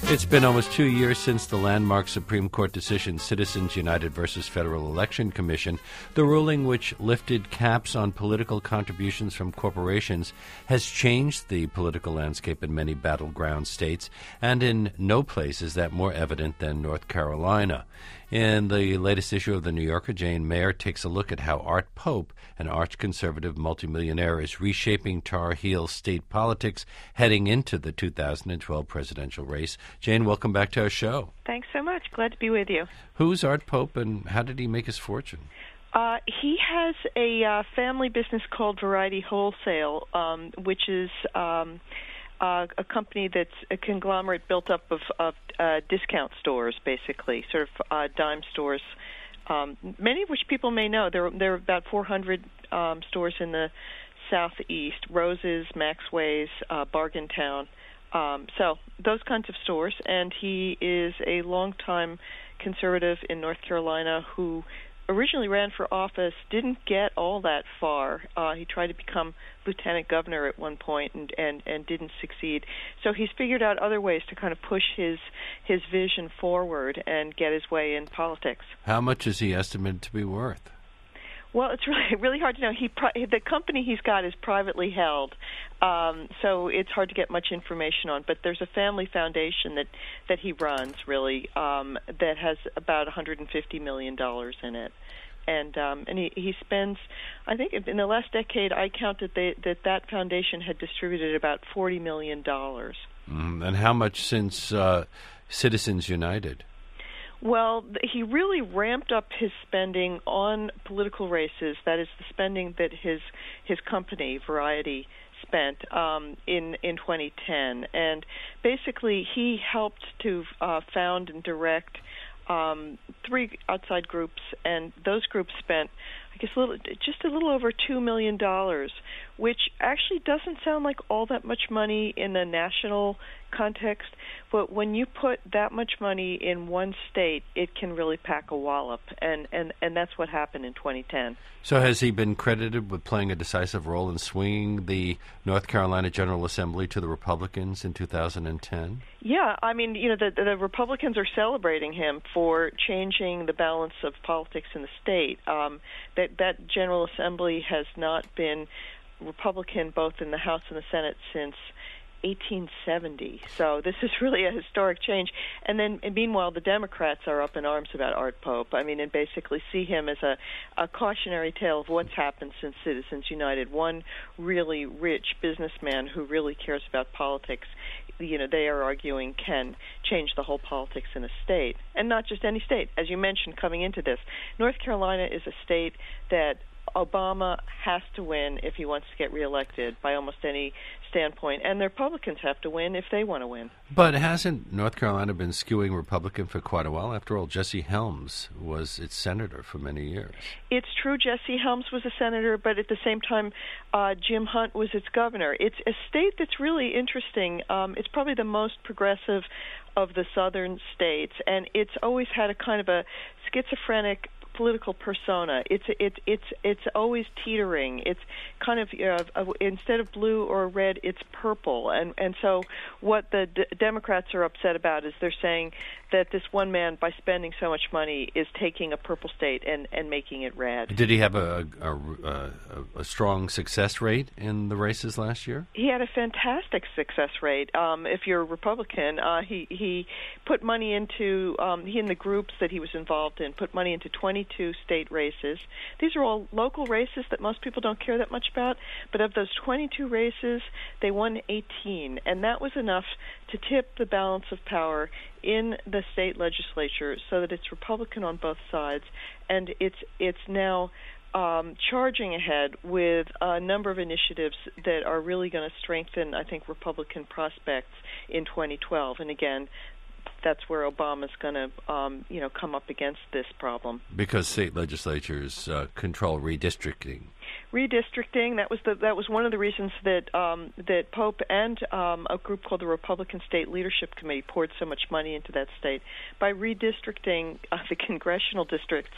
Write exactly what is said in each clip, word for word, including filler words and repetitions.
It's been almost two years since the landmark Supreme Court decision, Citizens United versus Federal Election Commission. The ruling, which lifted caps on political contributions from corporations, has changed the political landscape in many battleground states, and in no place is that more evident than North Carolina. In the latest issue of The New Yorker, Jane Mayer takes a look at how Art Pope, an arch-conservative multimillionaire, is reshaping Tar Heel state politics heading into the two thousand twelve presidential race. Jane, welcome back to our show. Thanks so much. Glad to be with you. Who's Art Pope, and how did he make his fortune? Uh, he has a uh, family business called Variety Wholesale, um, which is um, uh, a company that's a conglomerate built up of, of uh, discount stores, basically, sort of uh, dime stores, um, many of which people may know. There, there are about four hundred um, stores in the southeast: Rose's, Maxway's, uh, Bargain Town. Um, so those kinds of stores. And he is a longtime conservative in North Carolina who originally ran for office, didn't get all that far. Uh, he tried to become lieutenant governor at one point and, and, and didn't succeed. So he's figured out other ways to kind of push his his vision forward and get his way in politics. How much is he estimated to be worth? Well, it's really really hard to know. He pri- the company he's got is privately held, um, so it's hard to get much information on. But there's a family foundation that, that he runs, really, um, that has about one hundred fifty million dollars in it. And um, and he, he spends, I think in the last decade, I counted they, that that foundation had distributed about forty million dollars. Mm, and how much since uh, Citizens United? Well, he really ramped up his spending on political races. That is the spending that his his company, Variety, spent um, in in twenty ten. And basically, he helped to uh, found and direct um, three outside groups, and those groups spent, I guess, a little, just a little over two million dollars, which actually doesn't sound like all that much money in the national context, but when you put that much money in one state, it can really pack a wallop, and, and, and that's what happened in twenty ten. So has he been credited with playing a decisive role in swinging the North Carolina General Assembly to the Republicans in two thousand ten? Yeah, I mean, you know, the, the Republicans are celebrating him for changing the balance of politics in the state. Um, that, that General Assembly has not been Republican both in the House and the Senate since eighteen seventy. So this is really a historic change. And then, and meanwhile, the Democrats are up in arms about Art Pope. I mean, and basically see him as a, a cautionary tale of what's happened since Citizens United. One really rich businessman who really cares about politics, you know, they are arguing can change the whole politics in a state. And not just any state. As you mentioned coming into this, North Carolina is a state that Obama has to win if he wants to get reelected by almost any standpoint, and the Republicans have to win if they want to win. But hasn't North Carolina been skewing Republican for quite a while? After all, Jesse Helms was its senator for many years. It's true Jesse Helms was a senator, but at the same time, uh, Jim Hunt was its governor. It's a state that's really interesting. Um, it's probably the most progressive of the southern states, and it's always had a kind of a schizophrenic political persona. It's it's it's it's always teetering. It's kind of uh, instead of blue or red, it's purple. And and so what the d- Democrats are upset about is they're saying that this one man, by spending so much money, is taking a purple state and, and making it red. Did he have a a, a a strong success rate in the races last year? He had a fantastic success rate. Um, if you're a Republican, uh, he he put money into um, he and the groups that he was involved in put money into twenty-two state races. These are all local races that most people don't care that much about, but of those twenty-two races, they won eighteen, and that was enough to tip the balance of power in the state legislature so that it's Republican on both sides, and it's it's now um, charging ahead with a number of initiatives that are really going to strengthen, I think, Republican prospects in twenty twelve. And again, that's where Obama's going to, um, you know, come up against this problem. Because state legislatures uh, control redistricting. Redistricting, that was the that was one of the reasons that um, that Pope and um, a group called the Republican State Leadership Committee poured so much money into that state. By redistricting uh, the congressional districts,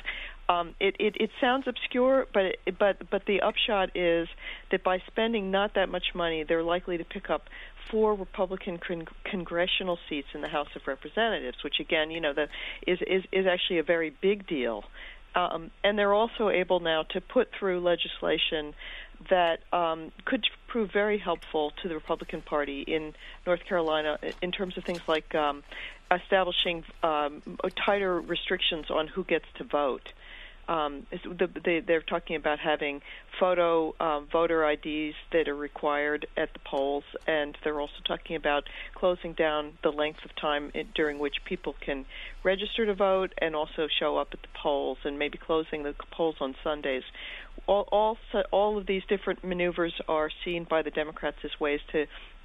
Um, it, it, it sounds obscure, but it, but but the upshot is that by spending not that much money, they're likely to pick up four Republican con- congressional seats in the House of Representatives, which again, you know, that is is is actually a very big deal. Um, and they're also able now to put through legislation that um, could prove very helpful to the Republican Party in North Carolina in terms of things like um, establishing um, tighter restrictions on who gets to vote. Um, the, they, they're talking about having photo um, voter I Ds that are required at the polls, and they're also talking about closing down the length of time in, during which people can register to vote and also show up at the polls, and maybe closing the polls on Sundays. All, all, all of these different maneuvers are seen by the Democrats as ways to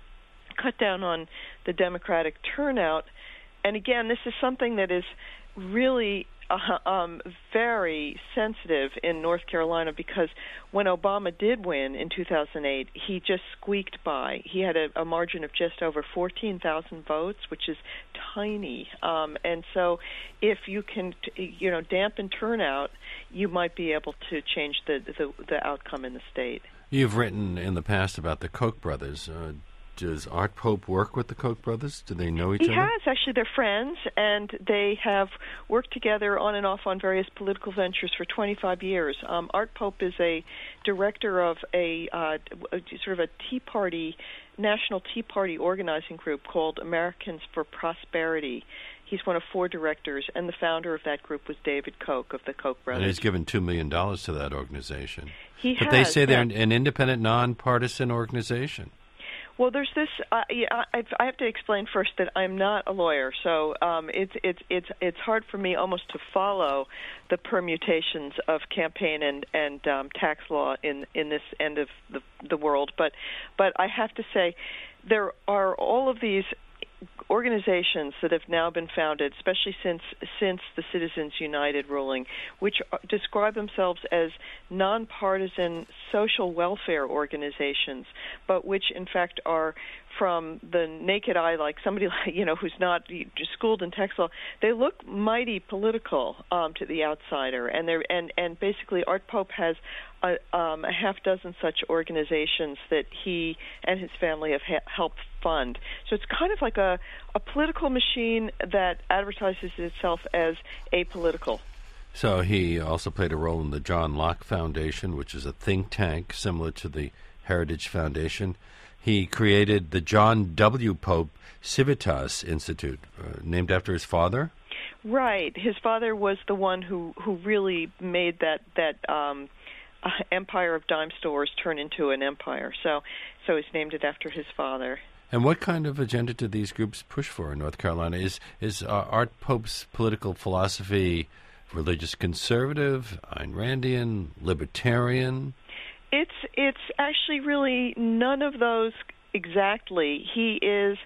cut down on the Democratic turnout. And again, this is something that is really Uh, um, very sensitive in North Carolina, because when Obama did win in two thousand eight, he just squeaked by. He had a, a margin of just over fourteen thousand votes, which is tiny. Um, and so if you can, t- you know, dampen turnout, you might be able to change the, the, the outcome in the state. You've written in the past about the Koch brothers. Uh, Does Art Pope work with the Koch brothers? Do they know each he other? He has. Actually, they're friends, and they have worked together on and off on various political ventures for twenty-five years. Um, Art Pope is a director of a, uh, a sort of a Tea Party, National Tea Party organizing group called Americans for Prosperity. He's one of four directors, and the founder of that group was David Koch of the Koch brothers. And he's given two million dollars to that organization. He but has, they say yeah. they're an, an independent, nonpartisan organization. Well, there's this. Uh, yeah, I, I have to explain first that I'm not a lawyer, so um, it's it's it's it's hard for me almost to follow the permutations of campaign and and um, tax law in in this end of the the world. But but I have to say, there are all of these organizations that have now been founded, especially since since the Citizens United ruling, which describe themselves as nonpartisan social welfare organizations, but which in fact are, from the naked eye, like somebody like, you know, who's not schooled in tax law, they look mighty political um, to the outsider, and they're and and basically Art Pope has a, um, a half dozen such organizations that he and his family have ha- helped fund. So it's kind of like a a political machine that advertises itself as apolitical. So he also played a role in the John Locke Foundation, which is a think tank similar to the Heritage Foundation. He created the John W. Pope Civitas Institute, uh, named after his father. Right. His father was the one who, who really made that that um, uh, empire of dime stores turn into an empire. So, so he's named it after his father. And what kind of agenda do these groups push for in North Carolina? Is is uh, Art Pope's political philosophy religious conservative, Ayn Randian, libertarian? It's it's actually really none of those exactly. He is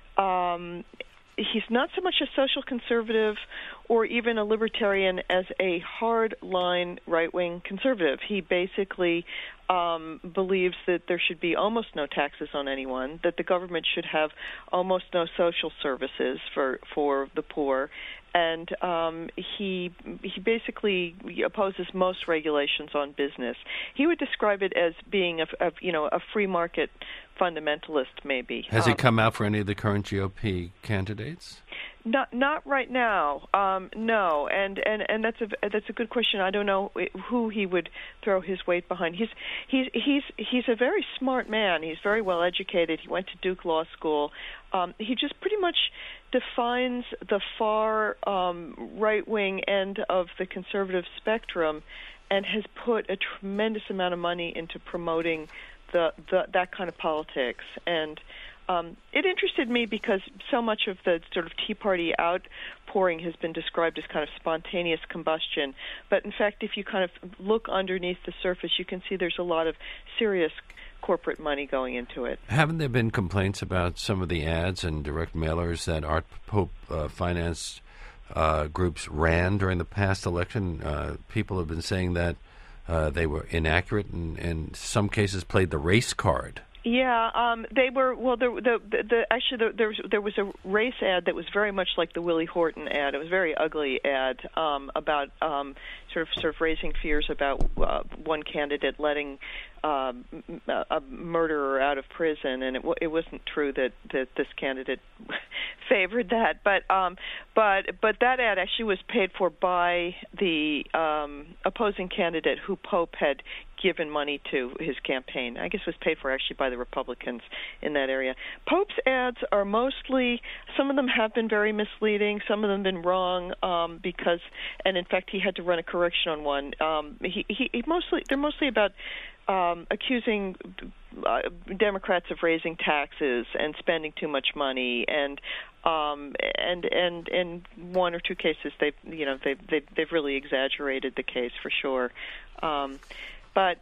um, he's not so much a social conservative or even a libertarian as a hard-line right-wing conservative. He basically um, believes that there should be almost no taxes on anyone, that the government should have almost no social services for for the poor, and um, he he basically opposes most regulations on business. He would describe it as being a, a you know a free market fundamentalist, maybe. Has um, it come out for any of the current G O P candidates? Not not right now. Um, no, and, and, and that's a that's a good question. I don't know who he would throw his weight behind. He's he's he's he's a very smart man. He's very well educated. He went to Duke Law School. Um, he just pretty much defines the far um, right wing end of the conservative spectrum, and has put a tremendous amount of money into promoting the, the that kind of politics. And Um, it interested me because so much of the sort of Tea Party outpouring has been described as kind of spontaneous combustion. But in fact, if you kind of look underneath the surface, you can see there's a lot of serious corporate money going into it. Haven't there been complaints about some of the ads and direct mailers that Art Pope uh, financed uh, groups ran during the past election? Uh, people have been saying that uh, they were inaccurate and in some cases played the race card. Yeah, um, they were. Well, the, the, the, the actually the, there was there was a race ad that was very much like the Willie Horton ad. It was a very ugly ad um, about um, sort of sort of raising fears about uh, one candidate letting uh, a murderer out of prison, and it, w- it wasn't true that, that this candidate favored that. But um, but but that ad actually was paid for by the um, opposing candidate who Pope had given money to his campaign. I guess it was paid for actually by the Republicans in that area. Pope's ads are mostly, some of them have been very misleading, some of them have been wrong um, because, and in fact he had to run a correction on one. Um, he, he, he mostly, they're mostly about um, accusing uh, Democrats of raising taxes and spending too much money, and um, and and in one or two cases they've you know they've they've, they've really exaggerated the case for sure. Um, But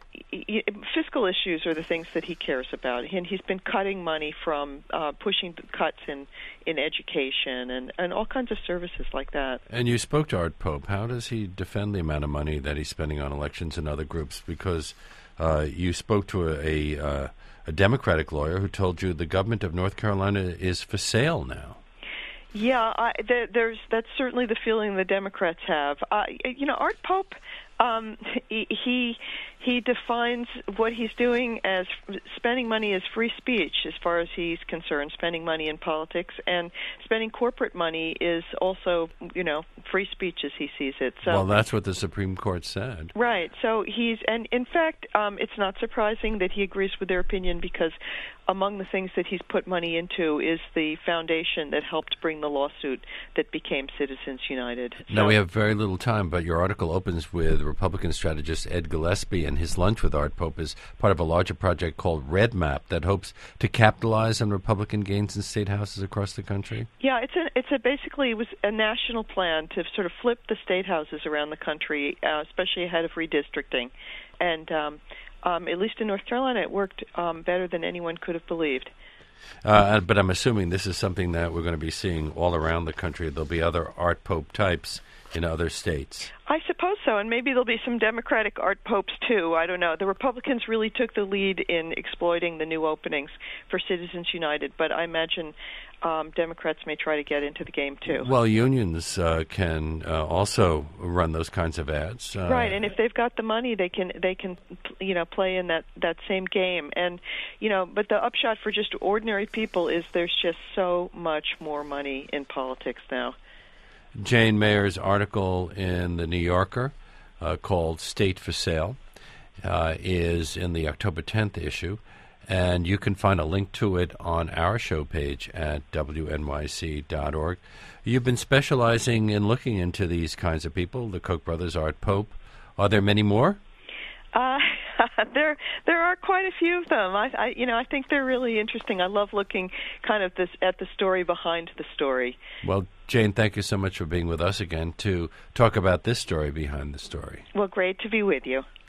fiscal issues are the things that he cares about. And he's been cutting money from uh, pushing cuts in, in education and, and all kinds of services like that. And you spoke to Art Pope. How does he defend the amount of money that he's spending on elections and other groups? Because uh, you spoke to a, a, uh, a Democratic lawyer who told you the government of North Carolina is for sale now. Yeah, I, there, there's that's certainly the feeling the Democrats have. Uh, you know, Art Pope, um, he, he he defines what he's doing as spending money as free speech, as far as he's concerned. Spending money in politics and spending corporate money is also, you know, free speech as he sees it. So, well, that's what the Supreme Court said. Right. So he's, and in fact, um, it's not surprising that he agrees with their opinion, because among the things that he's put money into is the foundation that helped bring the lawsuit that became Citizens United. Now, so, we have very little time, but your article opens with Republican strategist Ed Gillespie, and his lunch with Art Pope is part of a larger project called Red Map that hopes to capitalize on Republican gains in state houses across the country. Yeah, it's a, it's a basically it was a national plan to sort of flip the state houses around the country, uh, especially ahead of redistricting. And um, um, at least in North Carolina, it worked um, better than anyone could have believed. Uh, but I'm assuming this is something that we're going to be seeing all around the country. There'll be other Art Pope types in other states. I suppose so, and maybe there'll be some Democratic Art Popes, too. I don't know. The Republicans really took the lead in exploiting the new openings for Citizens United, but I imagine um, Democrats may try to get into the game, too. Well, unions uh, can uh, also run those kinds of ads. Uh, right, and if they've got the money, they can, they can, you know, play in that, that same game. And, you know, but the upshot for just ordinary people is there's just so much more money in politics now. Jane Mayer's article in The New Yorker uh, called State for Sale uh, is in the October tenth issue, and you can find a link to it on our show page at W N Y C dot org. You've been specializing in looking into these kinds of people, the Koch brothers, Art Pope. Are there many more? Uh, there, there are quite a few of them. I, I, you know, I think they're really interesting. I love looking kind of this at the story behind the story. Well, Jane, thank you so much for being with us again to talk about this story behind the story. Well, great to be with you.